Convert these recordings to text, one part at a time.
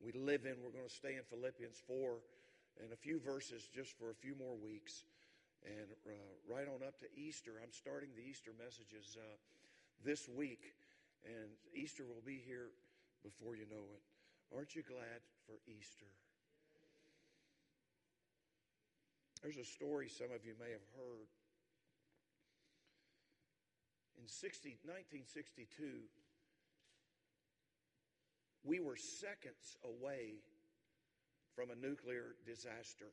we live in. We're going to stay in Philippians 4 and a few verses just for a few more weeks. And right on up to Easter. I'm starting the Easter messages this week. And Easter will be here before you know it. Aren't you glad for Easter? There's a story some of you may have heard. In 1962, we were seconds away from a nuclear disaster.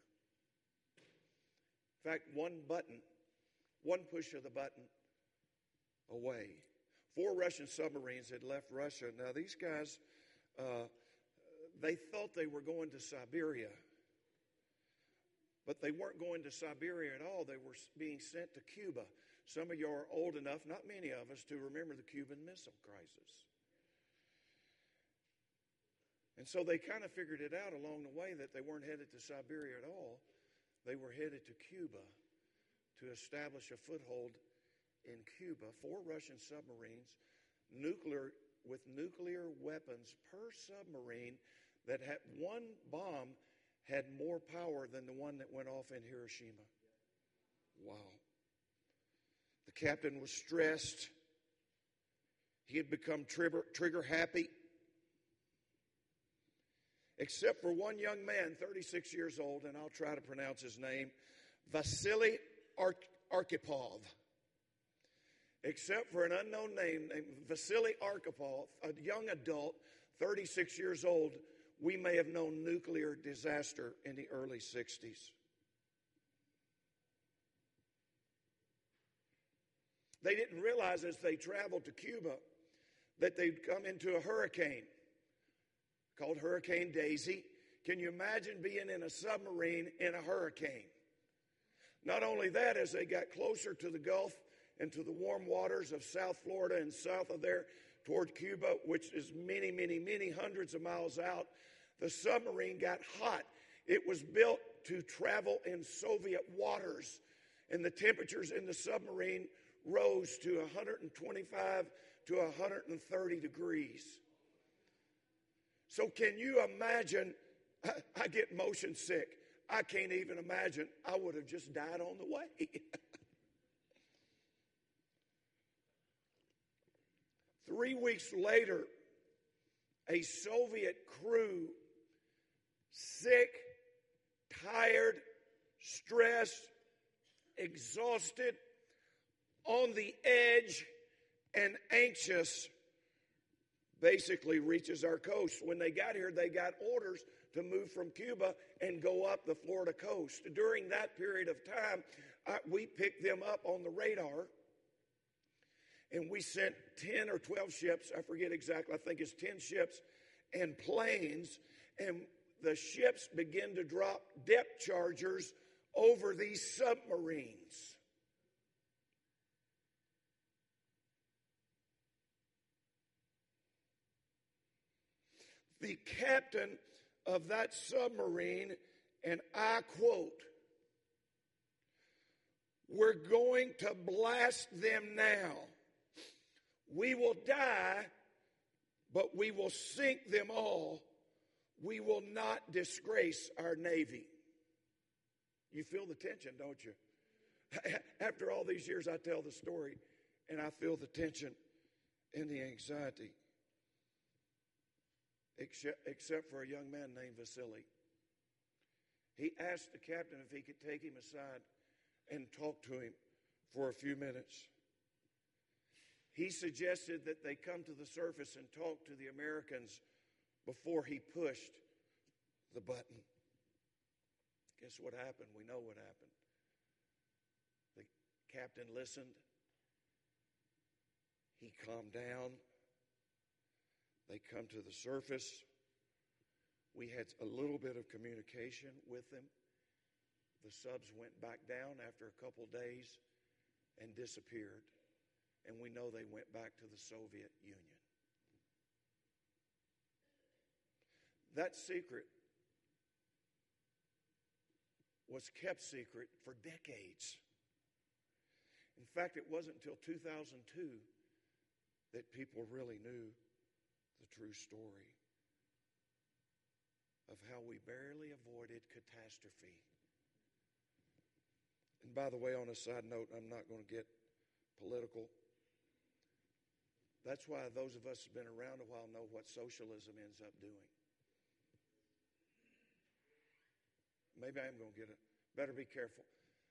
In fact, one push of the button away. 4 Russian submarines had left Russia. Now, these guys, they thought they were going to Siberia. But they weren't going to Siberia at all. They were being sent to Cuba. Some of you are old enough, not many of us, to remember the Cuban Missile Crisis. And so they kind of figured it out along the way that they weren't headed to Siberia at all. They were headed to Cuba to establish a foothold in Cuba. 4 Russian submarines, with nuclear weapons per submarine, that had one bomb had more power than the one that went off in Hiroshima. Wow. The captain was stressed. He had become trigger happy. Except for one young man, 36 years old, and I'll try to pronounce his name, Vasily Arkhipov. Except for an unknown name named Vasily Arkhipov, a young adult, 36 years old, we may have known nuclear disaster in the early 60s. They didn't realize as they traveled to Cuba that they'd come into a hurricane called Hurricane Daisy. Can you imagine being in a submarine in a hurricane? Not only that, as they got closer to the Gulf and to the warm waters of South Florida and south of there toward Cuba, which is many, many, many hundreds of miles out, the submarine got hot. It was built to travel in Soviet waters, and the temperatures in the submarine rose to 125 to 130 degrees. So can you imagine? I get motion sick. I can't even imagine. I would have just died on the way. 3 weeks later, a Soviet crew, sick, tired, stressed, exhausted, on the edge, and anxious, basically reaches our coast. When they got here, they got orders to move from Cuba and go up the Florida coast. During that period of time, we picked them up on the radar, and we sent 10 or 12 ships, I forget exactly, I think it's 10 ships and planes, and the ships begin to drop depth chargers over these submarines. The captain of that submarine, and I quote, "We're going to blast them now. We will die, but we will sink them all. We will not disgrace our Navy." You feel the tension, don't you? After all these years, I tell the story, and I feel the tension and the anxiety. Except for a young man named Vasily. He asked the captain if he could take him aside and talk to him for a few minutes. He suggested that they come to the surface and talk to the Americans before he pushed the button. Guess what happened? We know what happened. The captain listened. He calmed down. They come to the surface. We had a little bit of communication with them. The subs went back down after a couple days and disappeared. And we know they went back to the Soviet Union. That secret was kept secret for decades. In fact, it wasn't until 2002 that people really knew the true story. of how we barely avoided catastrophe. And by the way, on a side note, I'm not going to get political. That's why those of us who've been around a while know what socialism ends up doing. Maybe I am going to get it. Better be careful.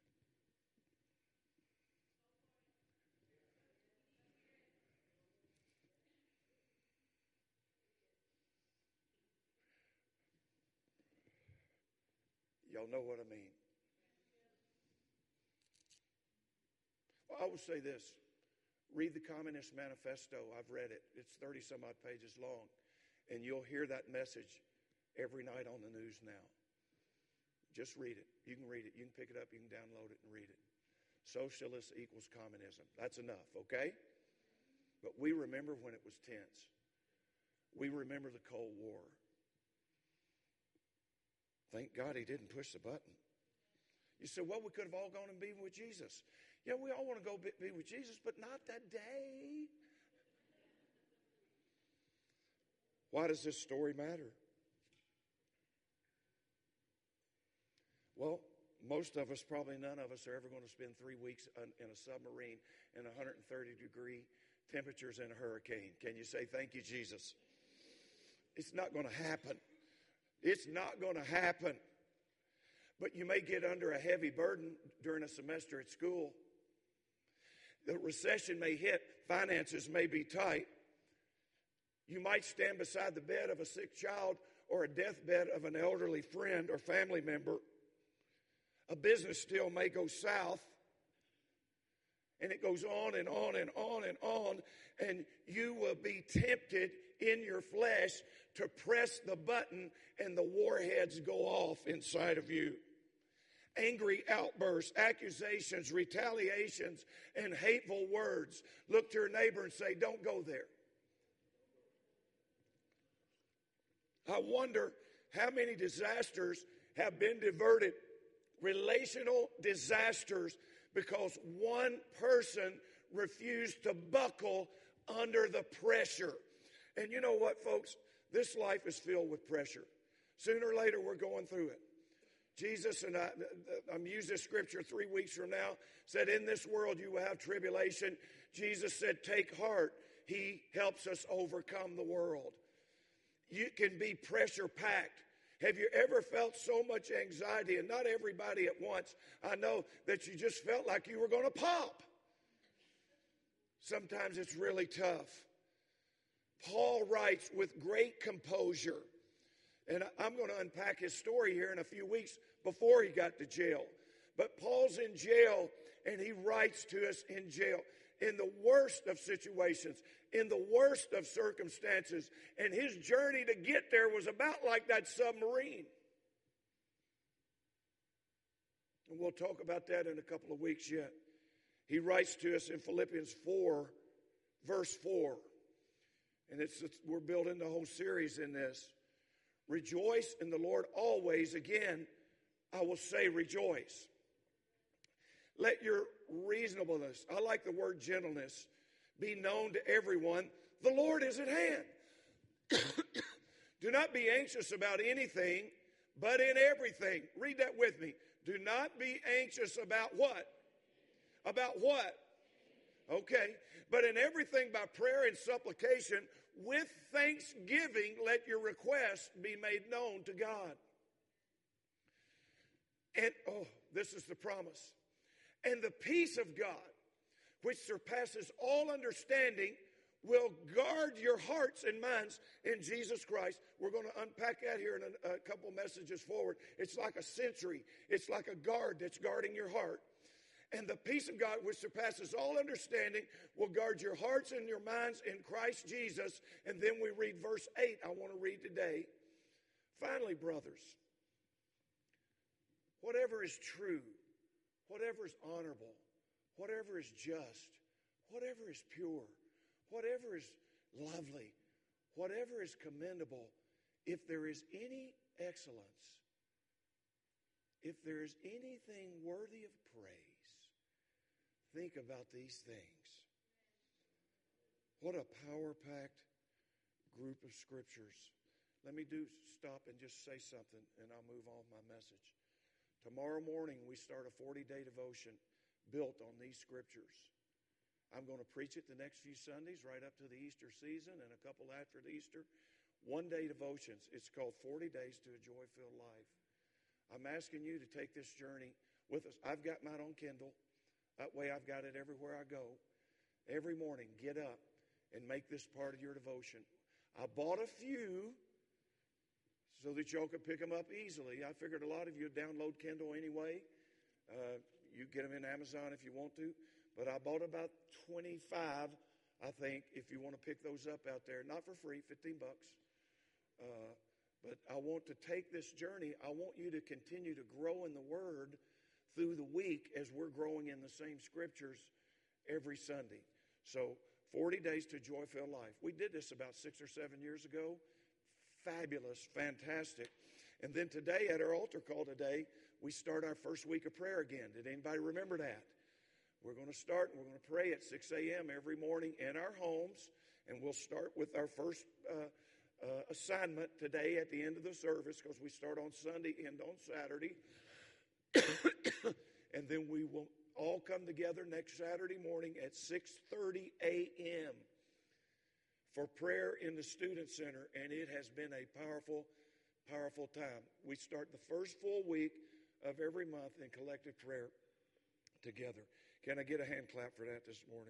Y'all know what I mean. Well, I will say this. Read the Communist Manifesto. I've read it. It's 30 some odd pages long. And you'll hear that message every night on the news now. Just read it. You can read it. You can pick it up. You can download it and read it. Socialist equals communism. That's enough, okay? But we remember when it was tense. We remember the Cold War. Thank God he didn't push the button. You said, well, we could have all gone and been with Jesus. Yeah, we all want to go be with Jesus, but not that day. Why does this story matter? Well, most of us, probably none of us, are ever going to spend 3 weeks in a submarine in 130-degree temperatures in a hurricane. Can you say, thank you, Jesus? It's not going to happen. It's not going to happen. But you may get under a heavy burden during a semester at school. The recession may hit. Finances may be tight. You might stand beside the bed of a sick child or a deathbed of an elderly friend or family member. A business deal may go south. And it goes on and on and on and on. And you will be tempted in your flesh to press the button and the warheads go off inside of you. Angry outbursts, accusations, retaliations, and hateful words. Look to your neighbor and say, don't go there. I wonder how many disasters have been diverted, relational disasters, because one person refused to buckle under the pressure. And you know what, folks? This life is filled with pressure. Sooner or later, we're going through it. Jesus, and I'm using this scripture 3 weeks from now, said, in this world you will have tribulation. Jesus said, take heart. He helps us overcome the world. You can be pressure packed. Have you ever felt so much anxiety, and not everybody at once? I know that you just felt like you were going to pop. Sometimes it's really tough. Paul writes with great composure, and I'm going to unpack his story here in a few weeks before he got to jail. But Paul's in jail, and he writes to us in jail, in the worst of situations, in the worst of circumstances. And his journey to get there was about like that submarine. And we'll talk about that in a couple of weeks yet. He writes to us in Philippians 4, verse 4. And we're building the whole series in this. Rejoice in the Lord always. Again, I will say rejoice. Let your reasonableness, I like the word gentleness, be known to everyone. The Lord is at hand. Do not be anxious about anything, but in everything. Read that with me. Do not be anxious about what? About what? Okay. But in everything by prayer and supplication, with thanksgiving, let your requests be made known to God. And, this is the promise. And the peace of God, which surpasses all understanding, will guard your hearts and minds in Jesus Christ. We're going to unpack that here in a couple messages forward. It's like a sentry. It's like a guard that's guarding your heart. And the peace of God, which surpasses all understanding, will guard your hearts and your minds in Christ Jesus. And then we read verse 8 I want to read today. Finally, brothers, whatever is true, whatever is honorable, whatever is just, whatever is pure, whatever is lovely, whatever is commendable, if there is any excellence, if there is anything worthy of praise, think about these things. What a power-packed group of scriptures. let me stop and just say something, and I'll move on my message. Tomorrow morning, we start a 40-day devotion built on these scriptures. I'm going to preach it the next few Sundays right up to the Easter season and a couple after the Easter. One-day devotions. It's called 40 Days to a Joy-Filled Life. I'm asking you to take this journey with us. I've got mine on Kindle. That way I've got it everywhere I go. Every morning, get up and make this part of your devotion. I bought a few so that y'all could pick them up easily. I figured a lot of you would download Kindle anyway. You get them in Amazon if you want to. But I bought about 25, I think, if you want to pick those up out there. Not for free, $15. But I want to take this journey. I want you to continue to grow in the Word through the week as we're growing in the same scriptures every Sunday. So 40 Days to Joy-Filled Life. We did this about 6 or 7 years ago. Fabulous, fantastic. And then today at our altar call today, we start our first week of prayer again. Did anybody remember that? We're going to start and we're going to pray at 6 a.m. every morning in our homes. And we'll start with our first assignment today at the end of the service because we start on Sunday, end on Saturday. And then we will all come together next Saturday morning at 6:30 a.m. for prayer in the Student Center. And it has been a powerful, powerful time. We start the first full week of every month in collective prayer together. Can I get a hand clap for that this morning?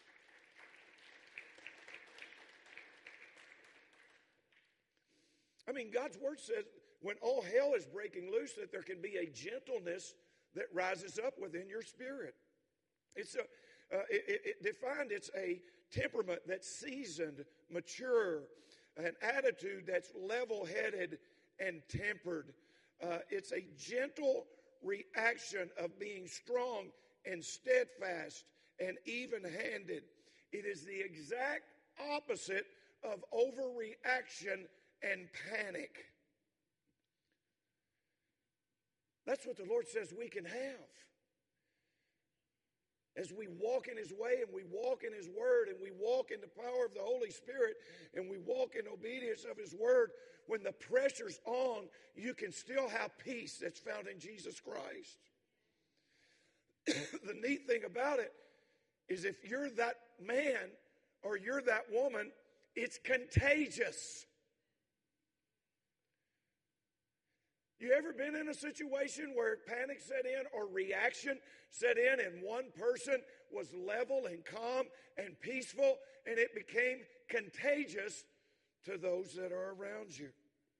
I mean, God's Word says when all hell is breaking loose that there can be a gentleness that rises up within your spirit. It's defined, it's a temperament that's seasoned, mature, an attitude that's level-headed and tempered. It's a gentle reaction of being strong and steadfast and even-handed. It is the exact opposite of overreaction and panic. That's what the Lord says we can have. As we walk in His way and we walk in His Word and we walk in the power of the Holy Spirit and we walk in obedience of His Word, when the pressure's on, you can still have peace that's found in Jesus Christ. The neat thing about it is if you're that man or you're that woman, it's contagious. You ever been in a situation where panic set in or reaction set in and one person was level and calm and peaceful and it became contagious to those that are around you?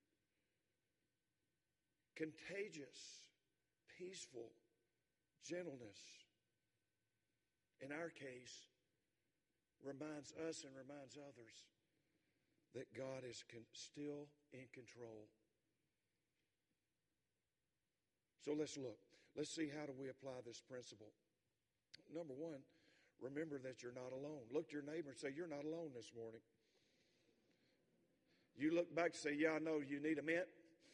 Contagious, peaceful, gentleness, in our case, reminds us and reminds others that God is still in control. So let's look. Let's see, how do we apply this principle? Number one, remember that you're not alone. Look to your neighbor and say, you're not alone this morning. You look back and say, yeah, I know, you need a mint.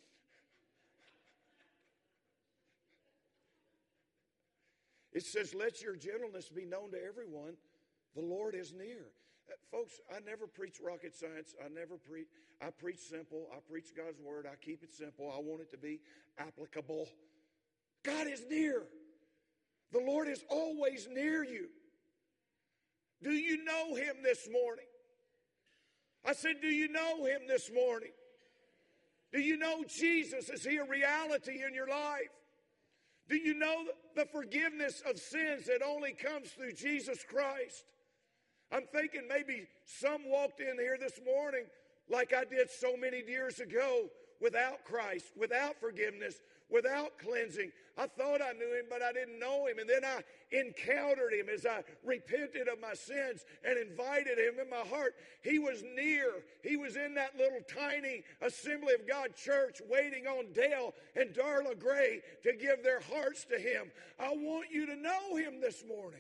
It says, let your gentleness be known to everyone. The Lord is near. Folks, I never preach rocket science. I preach simple. I preach God's Word. I keep it simple. I want it to be applicable. God is near. The Lord is always near you. Do you know Him this morning? I said, do you know Him this morning? Do you know Jesus? Is He a reality in your life? Do you know the forgiveness of sins that only comes through Jesus Christ? I'm thinking maybe some walked in here this morning like I did so many years ago, without Christ, without forgiveness, without cleansing. I thought I knew Him, but I didn't know Him. And then I encountered Him as I repented of my sins and invited Him in my heart. He was near. He was in that little tiny Assembly of God church waiting on Dale and Darla Gray to give their hearts to Him. I want you to know Him this morning.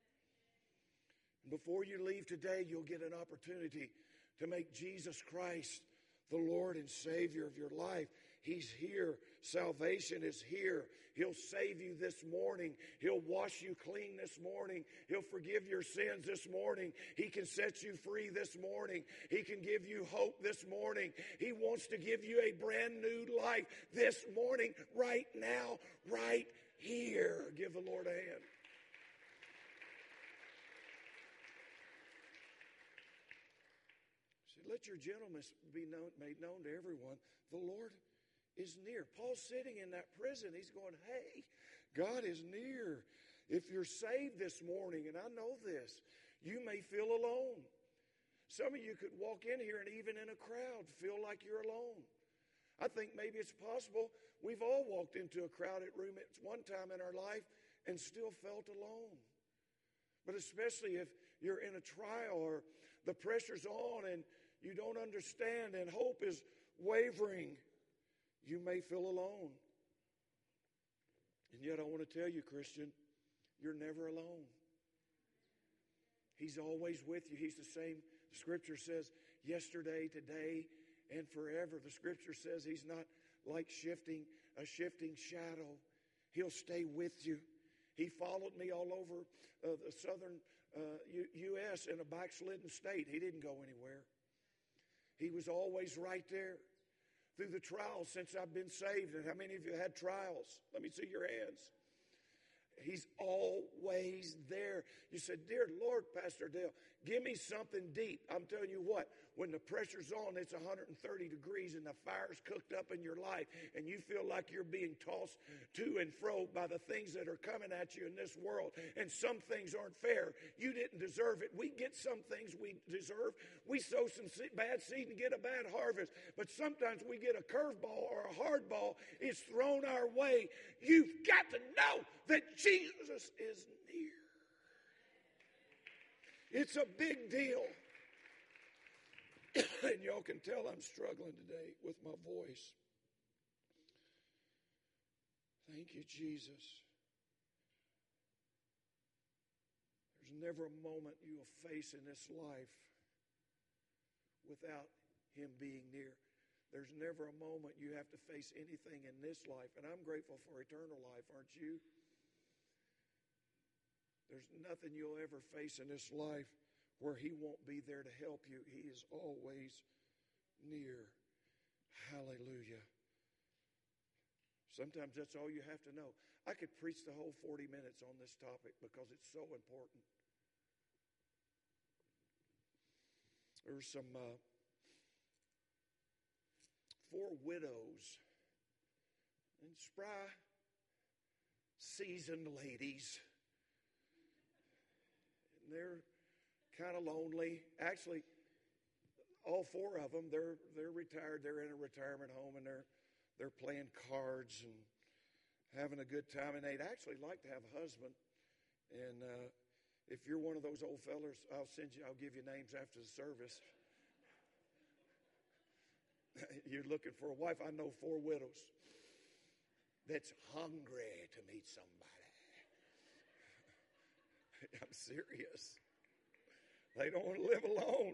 Before you leave today, you'll get an opportunity to make Jesus Christ the Lord and Savior of your life. He's here. Salvation is here. He'll save you this morning. He'll wash you clean this morning. He'll forgive your sins this morning. He can set you free this morning. He can give you hope this morning. He wants to give you a brand new life this morning, right now, right here. Give the Lord a hand. See, let your gentleness be made known to everyone. The Lord is near. Paul's sitting in that prison. He's going, hey, God is near. If you're saved this morning, and I know this, you may feel alone. Some of you could walk in here and even in a crowd feel like you're alone. I think maybe it's possible we've all walked into a crowded room at one time in our life and still felt alone. But especially if you're in a trial or the pressure's on and you don't understand and hope is wavering, you may feel alone. And yet I want to tell you, Christian, you're never alone. He's always with you. He's the same. The Scripture says yesterday, today, and forever. The Scripture says He's not like a shifting shadow. He'll stay with you. He followed me all over the southern U.S. in a backslidden state. He didn't go anywhere. He was always right there. Through the trials since I've been saved. And how many of you had trials? Let me see your hands. He's always there. You said, dear Lord, Pastor Dale, give me something deep. I'm telling you what, when the pressure's on, it's 130 degrees and the fire's cooked up in your life and you feel like you're being tossed to and fro by the things that are coming at you in this world. And some things aren't fair. You didn't deserve it. We get some things we deserve. We sow some bad seed and get a bad harvest. But sometimes we get a curveball or a hard ball. It's thrown our way. You've got to know that Jesus is near. It's a big deal. And y'all can tell I'm struggling today with my voice. Thank you, Jesus. There's never a moment you will face in this life without Him being near. There's never a moment you have to face anything in this life. And I'm grateful for eternal life, aren't you? There's nothing you'll ever face in this life where He won't be there to help you. He is always near. Hallelujah. Sometimes that's all you have to know. I could preach the whole 40 minutes on this topic because it's so important. There's some 4 widows and spry, seasoned ladies. And they're kind of lonely. Actually, all 4 of them, they're retired. They're in a retirement home and they're playing cards and having a good time. And they'd actually like to have a husband. And if you're one of those old fellers, I'll give you names after the service. You're looking for a wife. I know 4 widows that's hungry to meet somebody. I'm serious. They don't want to live alone.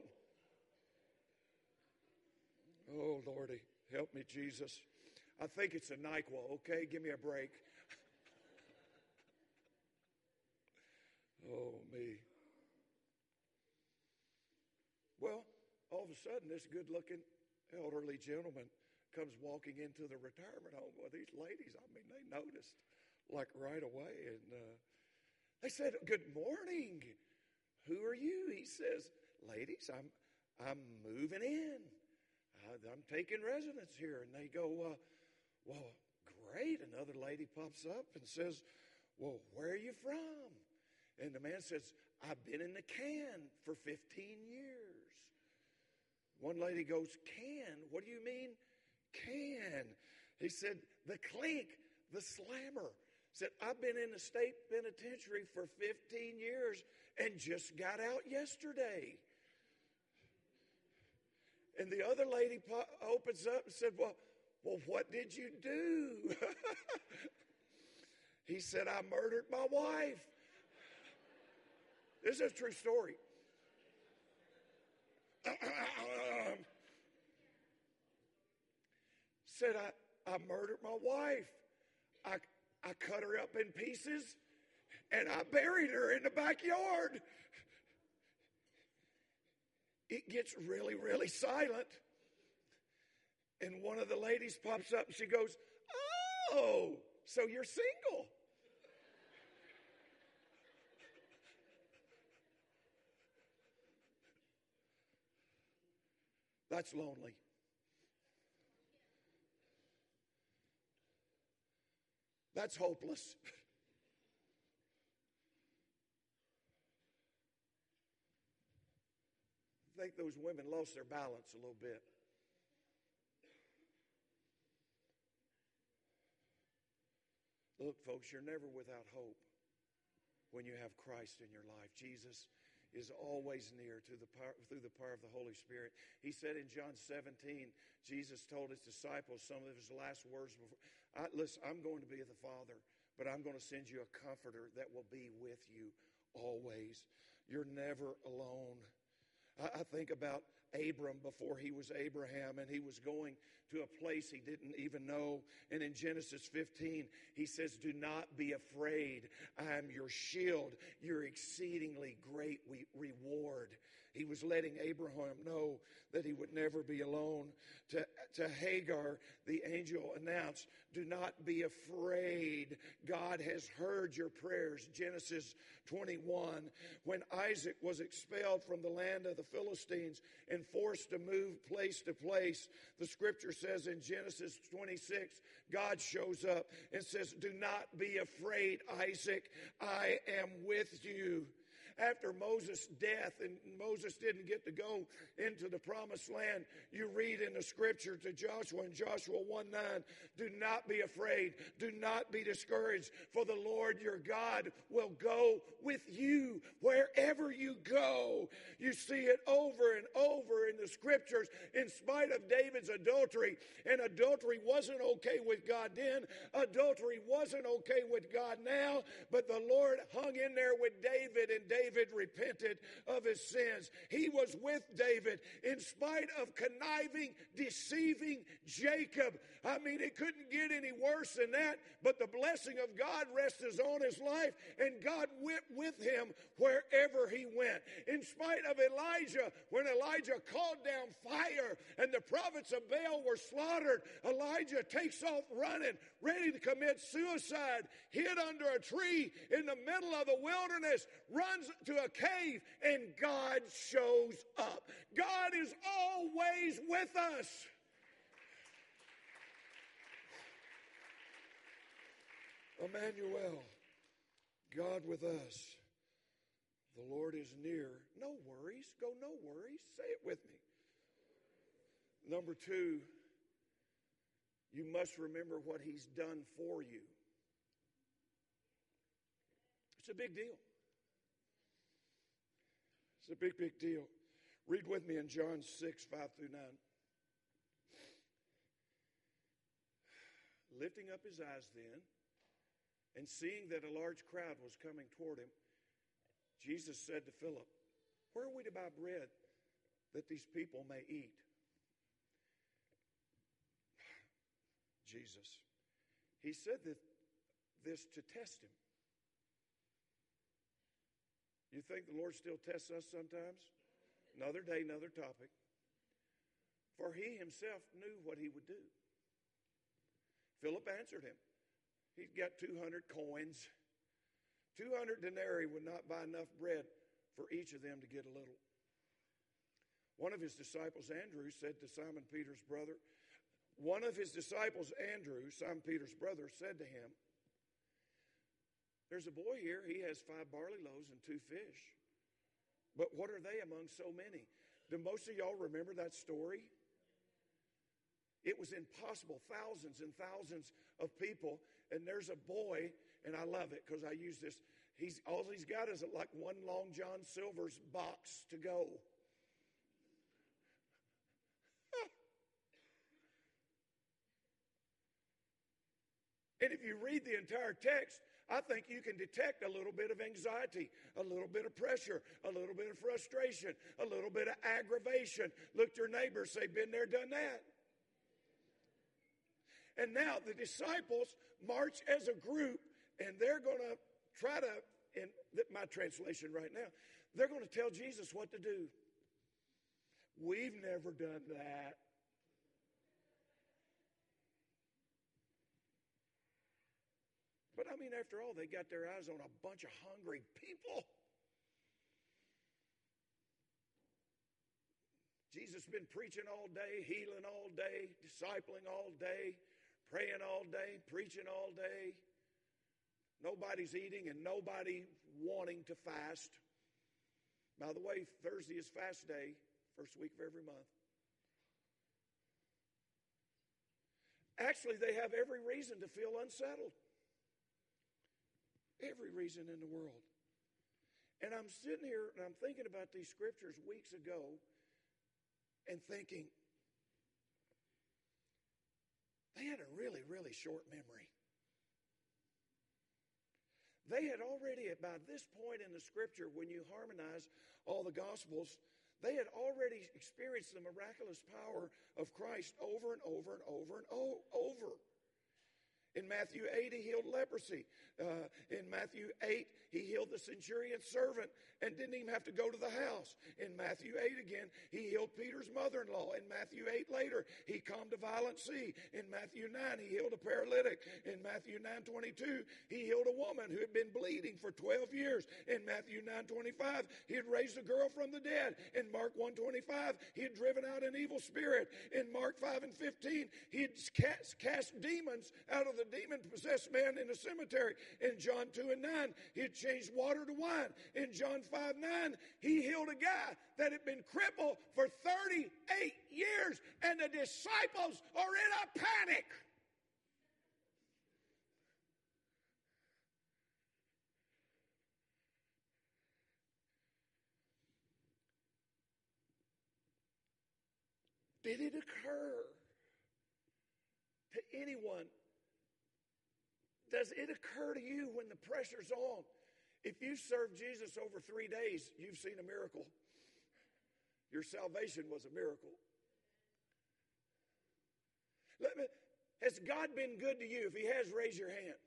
Oh, Lordy, help me, Jesus. I think it's a NyQuil, okay? Give me a break. Oh, me. Well, all of a sudden, this good-looking elderly gentleman comes walking into the retirement home with these ladies. I mean, they noticed like right away. And they said, good morning. Who are you? He says, ladies, I'm moving in. I'm taking residence here. And they go, well, great. Another lady pops up and says, well, where are you from? And the man says, I've been in the can for 15 years. One lady goes, can? What do you mean, can? He said, the clink, the slammer. Said, I've been in the state penitentiary for 15 years and just got out yesterday. And the other lady opens up and said, well, what did you do? He said, I murdered my wife. This is a true story. Said, I murdered my wife. I cut her up in pieces and I buried her in the backyard. It gets really, really silent. And one of the ladies pops up and she goes, "Oh, so you're single?" That's lonely. That's hopeless. I think those women lost their balance a little bit. Look, folks, you're never without hope when you have Christ in your life. Jesus is always near through the power of the Holy Spirit. He said in John 17, Jesus told his disciples some of his last words before, listen, I'm going to be with the Father, but I'm going to send you a comforter that will be with you always. You're never alone. I think about Abram before he was Abraham, and he was going to a place he didn't even know. And in Genesis 15, he says, "Do not be afraid. I am your shield, your exceedingly great reward." He was letting Abraham know that he would never be alone. To Hagar, the angel announced, "Do not be afraid. God has heard your prayers." Genesis 21, when Isaac was expelled from the land of the Philistines and forced to move place to place, the scripture says in Genesis 26, God shows up and says, "Do not be afraid, Isaac. I am with you." After Moses' death, and Moses didn't get to go into the promised land, you read in the scripture to Joshua in Joshua 1:9, "Do not be afraid, do not be discouraged, for the Lord your God will go with you wherever you go." You see it over and over in the scriptures. In spite of David's adultery, and adultery wasn't okay with God then, adultery wasn't okay with God now, but the Lord hung in there with David, and David repented of his sins. He was with David in spite of conniving, deceiving Jacob. I mean, it couldn't get any worse than that, but the blessing of God rested on his life, and God went with him wherever he went. In spite of Elijah, when Elijah called down fire and the prophets of Baal were slaughtered, Elijah takes off running, ready to commit suicide, hid under a tree in the middle of the wilderness, runs to a cave, and God shows up. God is always with us. Emmanuel, God with us. The Lord is near. No worries. Go, no worries. Say it with me. Number 2, you must remember what he's done for you. It's a big deal. It's a big, big deal. Read with me in John 6, 5 through 9. Lifting up his eyes then, and seeing that a large crowd was coming toward him, Jesus said to Philip, "Where are we to buy bread that these people may eat?" Jesus. He said this to test him. You think the Lord still tests us sometimes? Another day, another topic. For he himself knew what he would do. Philip answered him. He'd got 200 coins. 200 denarii would not buy enough bread for each of them to get a little. One of his disciples, Andrew, said to Simon Peter's brother, Simon Peter's brother, said to him, "There's a boy here, he has 5 barley loaves and 2 fish. But what are they among so many?" Do most of y'all remember that story? It was impossible, thousands and thousands of people, and there's a boy, and I love it because I use this. All he's got is like one Long John Silver's box to go. And if you read the entire text, I think you can detect a little bit of anxiety, a little bit of pressure, a little bit of frustration, a little bit of aggravation. Look to your neighbor, say, "Been there, done that." And now the disciples march as a group, and they're going to try to, in my translation right now, they're going to tell Jesus what to do. We've never done that. But I mean, after all, they got their eyes on a bunch of hungry people. Jesus has been preaching all day, healing all day, discipling all day, praying all day, preaching all day. Nobody's eating and nobody wanting to fast. By the way, Thursday is fast day, first week of every month. Actually, they have every reason to feel unsettled. Every reason in the world. And I'm sitting here and I'm thinking about these scriptures weeks ago and thinking, they had a really, really short memory. They had already, by this point in the scripture, when you harmonize all the gospels, they had already experienced the miraculous power of Christ over and over and over and over. In Matthew 8, he healed leprosy. In Matthew 8, he healed the centurion's servant and didn't even have to go to the house. In Matthew 8 again, he healed Peter's mother-in-law. In Matthew 8 later, he calmed a violent sea. In Matthew 9, he healed a paralytic. In Matthew 9:22, he healed a woman who had been bleeding for 12 years. In Matthew 9:25, he had raised a girl from the dead. In Mark 1:25, he had driven out an evil spirit. In Mark 5:15, he had cast demons out of the demon-possessed man in a cemetery. In John 2:9, he had changed water to wine. In John 5:9, he healed a guy that had been crippled for 38 years, and the disciples are in a panic. Did it occur to anyone? Does it occur to you when the pressure's on? If you served Jesus over 3 days, you've seen a miracle. Your salvation was a miracle. Has God been good to you? If he has, raise your hand.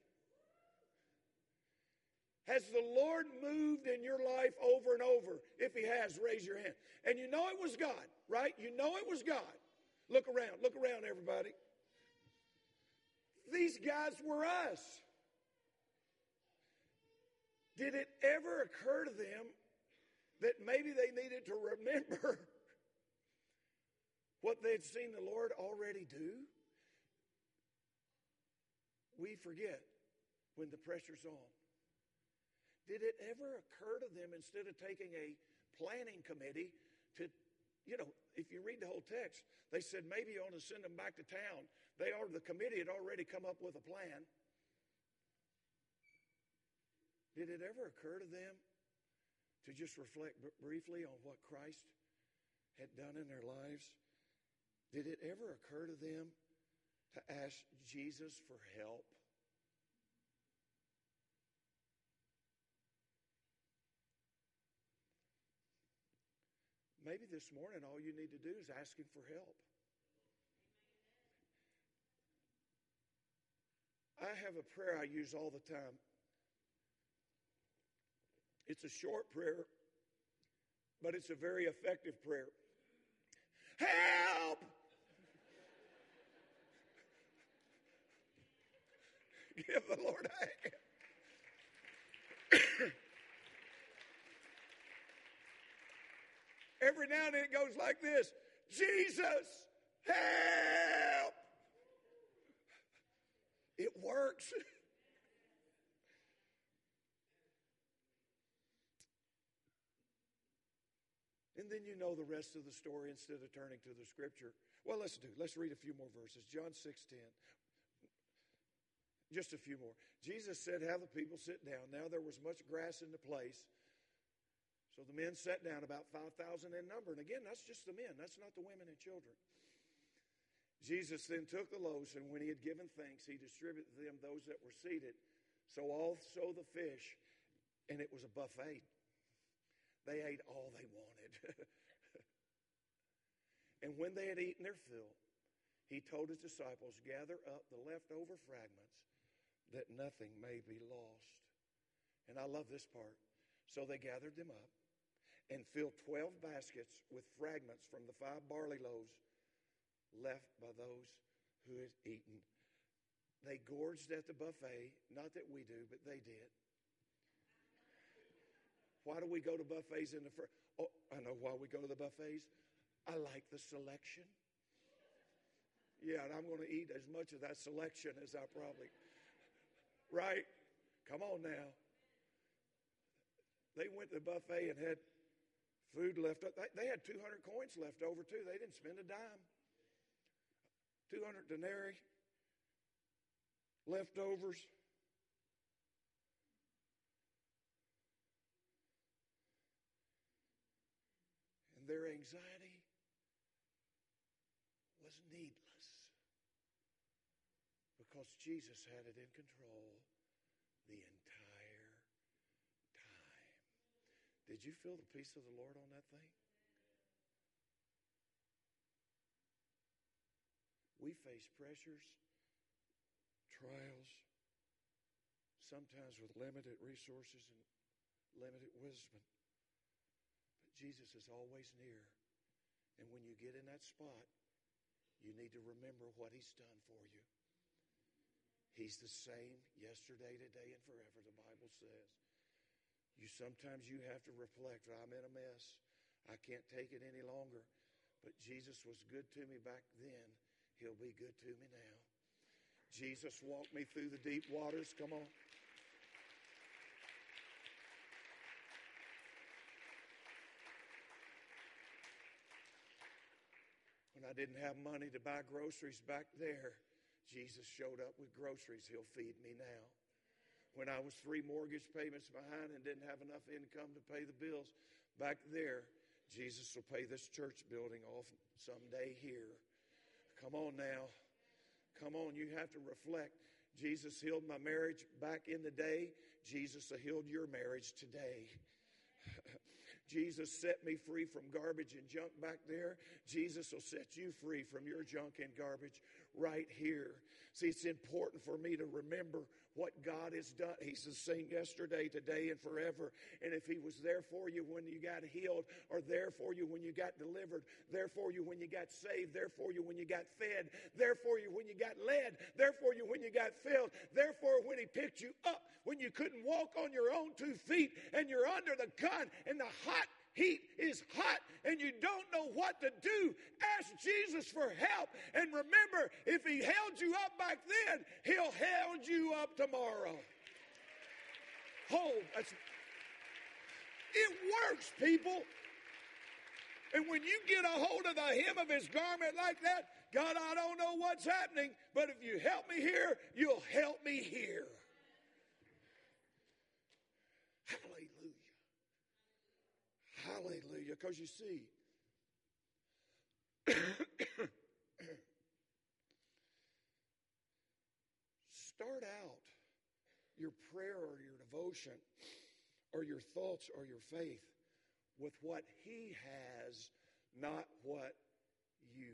Has the Lord moved in your life over and over? If he has, raise your hand. And you know it was God, right? You know it was God. Look around, everybody. These guys were us. Did it ever occur to them that maybe they needed to remember what they'd seen the Lord already do? We forget when the pressure's on. Did it ever occur to them, instead of taking a planning committee to, if you read the whole text, they said maybe you ought to send them back to town. The committee had already come up with a plan. Did it ever occur to them to just reflect briefly on what Christ had done in their lives? Did it ever occur to them to ask Jesus for help? Maybe this morning all you need to do is ask him for help. I have a prayer I use all the time. It's a short prayer, but it's a very effective prayer. Help! Give the Lord a hand. Every now and then it goes like this. Jesus, help! It works. And then you know the rest of the story instead of turning to the scripture. Well, let's read a few more verses. John 6:10. Just a few more. Jesus said, have the people sit down. Now there was much grass in the place. So the men sat down, about 5,000 in number. And again, that's just the men. That's not the women and children. Jesus then took the loaves, and when he had given thanks, he distributed to them those that were seated. So also the fish, and it was a buffet. They ate all they wanted. And when they had eaten their fill, He told his disciples, gather up the leftover fragments that nothing may be lost. And I love this part. So they gathered them up and filled 12 baskets with fragments from the 5 barley loaves left by those who had eaten. They gorged at the buffet. Not that we do, but they did. Why do we go to buffets in the first? Oh, I know why we go to the buffets. I like the selection. Yeah, and I'm going to eat as much of that selection as I probably... Right? Come on now. They went to the buffet and had food left up. They had 200 coins left over too. They didn't spend a dime. 200 denarii, leftovers. And their anxiety was needless because Jesus had it in control the entire time. Did you feel the peace of the Lord on that thing? We face pressures, trials, sometimes with limited resources and limited wisdom. But Jesus is always near. And when you get in that spot, you need to remember what He's done for you. He's the same yesterday, today, and forever, the Bible says. Sometimes you have to reflect, I'm in a mess. I can't take it any longer. But Jesus was good to me back then. He'll be good to me now. Jesus walked me through the deep waters. Come on. When I didn't have money to buy groceries back there, Jesus showed up with groceries. He'll feed me now. When I was 3 mortgage payments behind and didn't have enough income to pay the bills, back there, Jesus will pay this church building off someday here. Come on now. Come on, you have to reflect. Jesus healed my marriage back in the day. Jesus will heal your marriage today. Jesus set me free from garbage and junk back there. Jesus will set you free from your junk and garbage right here. See, it's important for me to remember what God has done. He's the same yesterday, today, and forever. And if He was there for you when you got healed, or there for you when you got delivered, there for you when you got saved, there for you when you got fed, there for you when you got led, there for you when you got filled, therefore when He picked you up when you couldn't walk on your own 2 feet and you're under the gun and the hot heat is hot and you don't know what to do, ask Jesus for help. And remember, if He held you up back then, He'll hold you up tomorrow. It works, people. And when you get a hold of the hem of His garment like that, God, I don't know what's happening, but if you help me here, you'll help me here. Hallelujah. Hallelujah. Because you see, start out your prayer or your devotion or your thoughts or your faith with what He has, not what you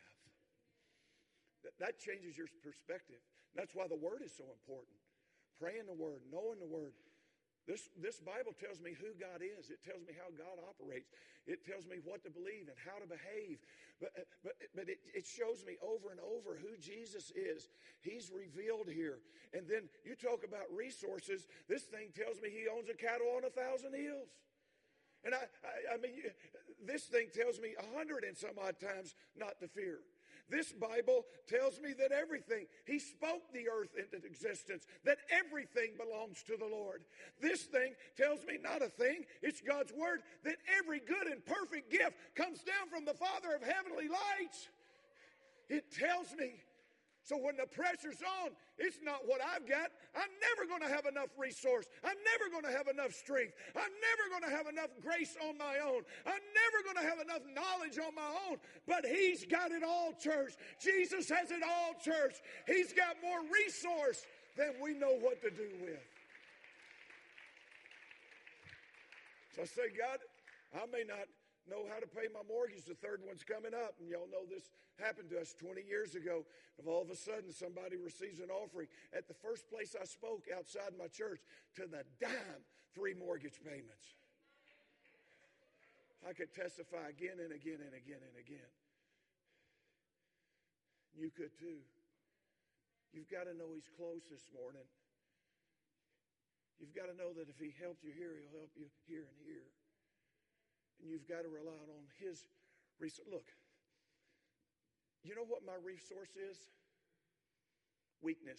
have. That changes your perspective. That's why the Word is so important. Praying the Word, knowing the Word. This Bible tells me who God is. It tells me how God operates. It tells me what to believe and how to behave. But it shows me over and over who Jesus is. He's revealed here. And then you talk about resources. This thing tells me He owns a cattle on 1,000 hills. And I mean, this thing tells me 100 and some odd times not to fear. This Bible tells me that everything, He spoke the earth into existence, that everything belongs to the Lord. This thing tells me not a thing, it's God's Word, that every good and perfect gift comes down from the Father of heavenly lights. It tells me. So when the pressure's on, it's not what I've got. I'm never going to have enough resource. I'm never going to have enough strength. I'm never going to have enough grace on my own. I'm never going to have enough knowledge on my own. But He's got it all, church. Jesus has it all, church. He's got more resource than we know what to do with. So I say, God, I may not know how to pay my mortgage. The third one's coming up. And y'all know this happened to us 20 years ago. And all of a sudden, somebody receives an offering. At the first place I spoke outside my church, to the dime, 3 mortgage payments. I could testify again and again and again and again. You could too. You've got to know He's close this morning. You've got to know that if He helped you here, He'll help you here and here. And you've got to rely on His resource. Look, you know what my resource is? Weakness.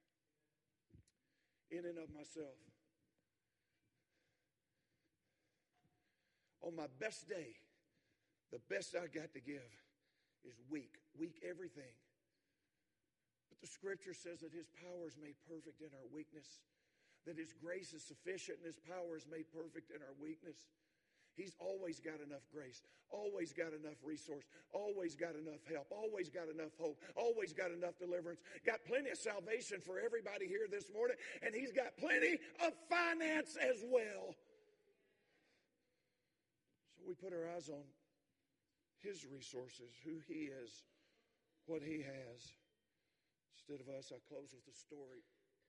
In and of myself. On my best day, the best I got to give is weak. Weak everything. But the Scripture says that His power is made perfect in our weakness. That His grace is sufficient and His power is made perfect in our weakness. He's always got enough grace, always got enough resource, always got enough help, always got enough hope, always got enough deliverance, got plenty of salvation for everybody here this morning, and He's got plenty of finance as well. So we put our eyes on His resources, who He is, what He has. Instead of us, I close with a story.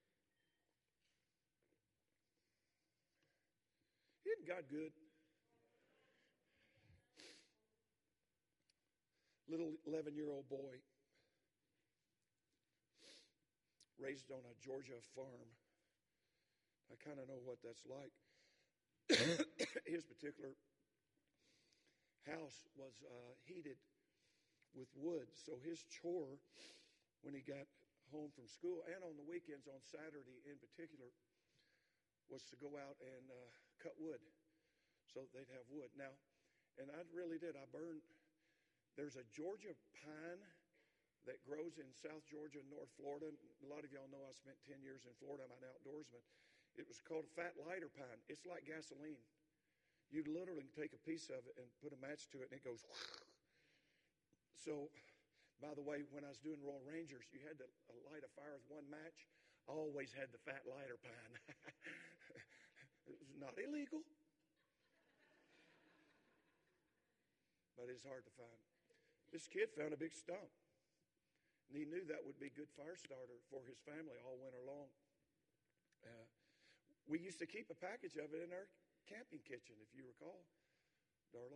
Isn't God good? Little 11-year-old boy raised on a Georgia farm. I kind of know what that's like. His particular house was heated with wood, so his chore when he got home from school and on the weekends, on Saturday in particular, was to go out and cut wood so they'd have wood. Now, and I really did. There's a Georgia pine that grows in South Georgia and North Florida. A lot of y'all know I spent 10 years in Florida. I'm an outdoorsman. It was called fat lighter pine. It's like gasoline. You literally take a piece of it and put a match to it, and it goes. So, by the way, when I was doing Royal Rangers, you had to light a fire with one match. I always had the fat lighter pine. It was not illegal, but it's hard to find. This kid found a big stump, and he knew that would be a good fire starter for his family all winter long. We used to keep a package of it in our camping kitchen, if you recall, Darla.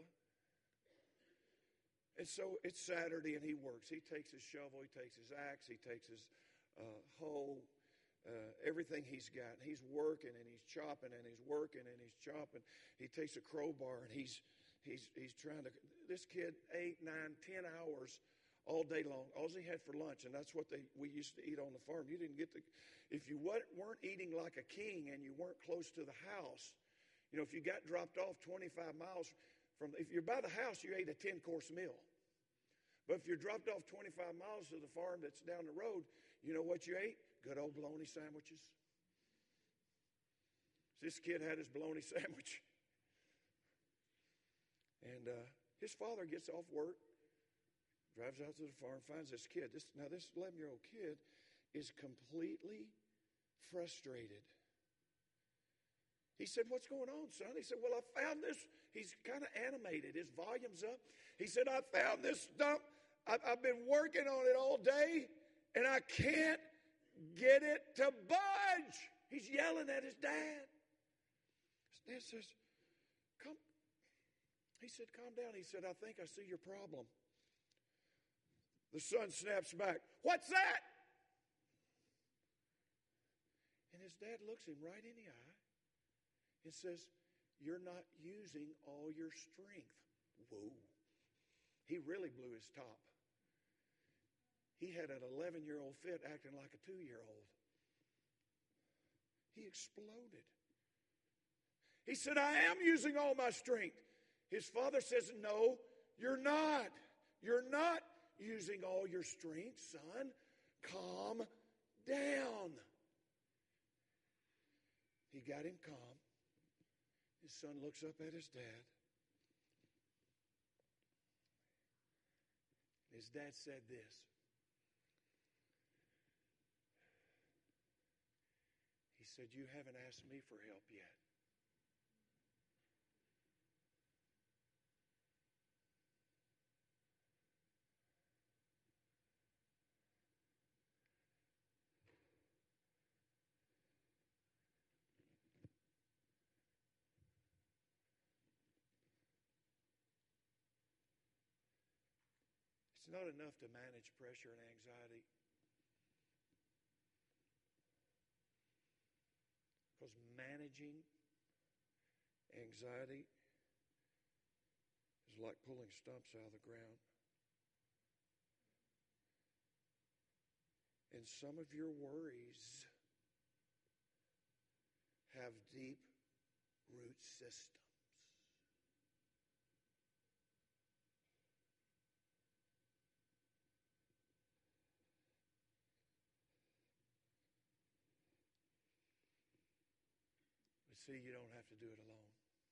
And so it's Saturday, and he works. He takes his shovel, he takes his axe, he takes his hoe, everything he's got. And he's working, and he's chopping, and he's working, and he's chopping. He takes a crowbar, and he's trying to. This kid 8, 9, 10 hours all day long. All he had for lunch, and that's what we used to eat on the farm. You didn't get to, if you weren't eating like a king and you weren't close to the house. You know, if you got dropped off 25 miles from, if you're by the house, you ate a 10-course meal. But if you're dropped off 25 miles to the farm that's down the road, you know what you ate? Good old bologna sandwiches. This kid had his bologna sandwich. And his father gets off work, drives out to the farm, finds this kid. This 11-year-old kid is completely frustrated. He said, "What's going on, son?" He said, "Well, I found this." He's kind of animated. His volume's up. He said, "I found this stump. I've been working on it all day, and I can't get it to budge." He's yelling at his dad. His dad says, "Come." He said, "Calm down." He said, "I think I see your problem." The son snaps back, "What's that?" And his dad looks him right in the eye and says, "You're not using all your strength." Whoa. He really blew his top. He had an 11-year-old fit acting like a 2-year-old. He exploded. He said, "I am using all my strength." His father says, "No, you're not. You're not using all your strength, son. Calm down." He got him calm. His son looks up at his dad. His dad said this. He said, "You haven't asked me for help yet." It's not enough to manage pressure and anxiety. Because managing anxiety is like pulling stumps out of the ground. And some of your worries have deep root systems. But see, you don't have to do it alone.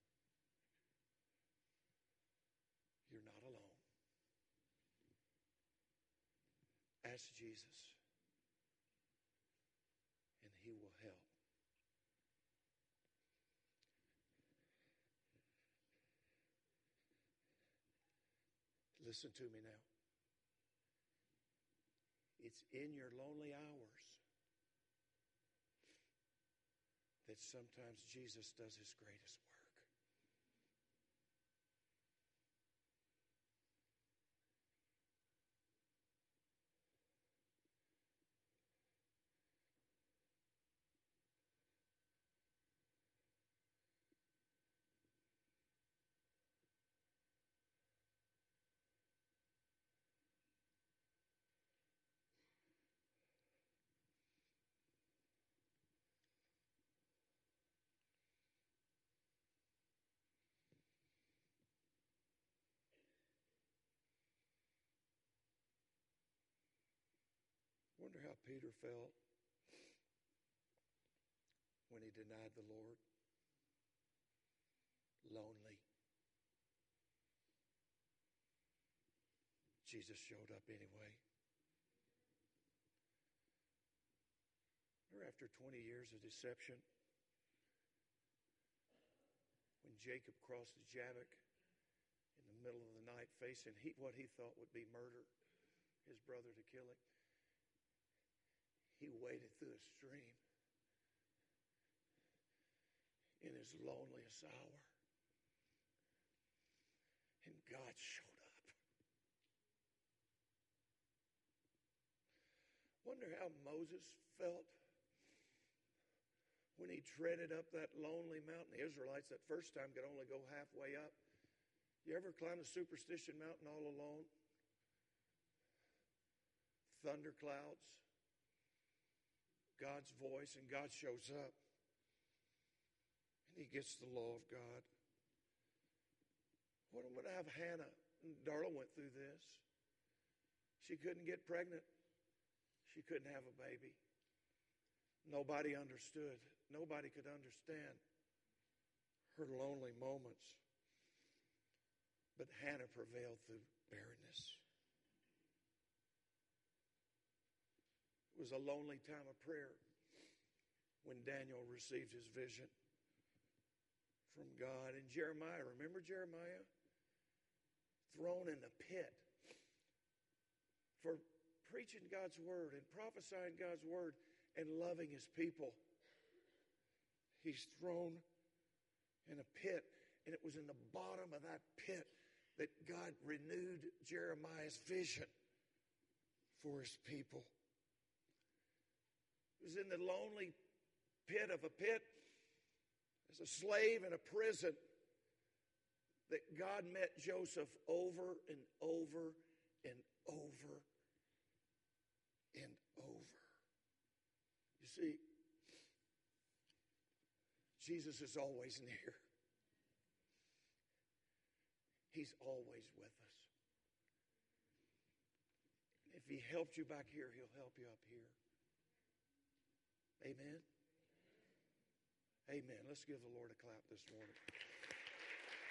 You're not alone. Ask Jesus, and He will help. Listen to me now. It's in your lonely hours that sometimes Jesus does His greatest work. Wonder how Peter felt when he denied the Lord. Lonely. Jesus showed up anyway. Remember, after 20 years of deception, when Jacob crossed the Jabbok in the middle of the night facing what he thought would be murder, his brother to kill him, he waded through a stream in his loneliest hour. And God showed up. Wonder how Moses felt when he treaded up that lonely mountain. The Israelites that first time could only go halfway up. You ever climb a superstition mountain all alone? Thunderclouds, God's voice, and God shows up. And He gets the law of God. What would I have Hannah? Darla went through this. She couldn't get pregnant. She couldn't have a baby. Nobody understood. Nobody could understand her lonely moments. But Hannah prevailed through barrenness. It was a lonely time of prayer when Daniel received his vision from God. And Jeremiah, remember Jeremiah? Thrown in the pit for preaching God's word and prophesying God's word and loving His people. He's thrown in a pit, and it was in the bottom of that pit that God renewed Jeremiah's vision for His people. It was in the lonely pit of a pit, as a slave in a prison, that God met Joseph over and over and over and over. You see, Jesus is always near. He's always with us. If He helped you back here, He'll help you up here. Amen? Amen. Let's give the Lord a clap this morning.